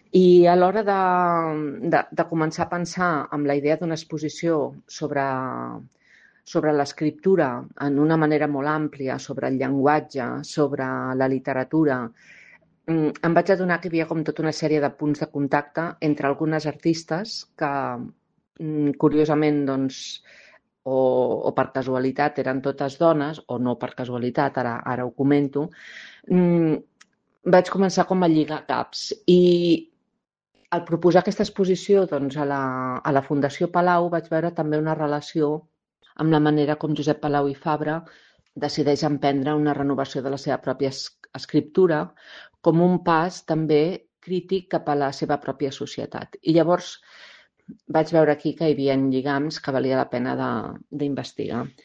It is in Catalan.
I a l'hora de començar a pensar amb la idea d'una exposició sobre l'escriptura en una manera molt àmplia, sobre el llenguatge, sobre la literatura, em vaig adonar que hi havia com tota una sèrie de punts de contacte entre algunes artistes que, curiosament, doncs, o per casualitat eren totes dones, o no per casualitat, ara ho comento, vaig començar com a lligar caps. I al proposar aquesta exposició doncs, a la Fundació Palau vaig veure també una relació amb la manera com Josep Palau i Fabra decideix emprendre una renovació de la seva pròpia escriptura com un pas també crític cap a la seva pròpia societat. I llavors vaig veure aquí que hi havia lligams que valia la pena d'investigar.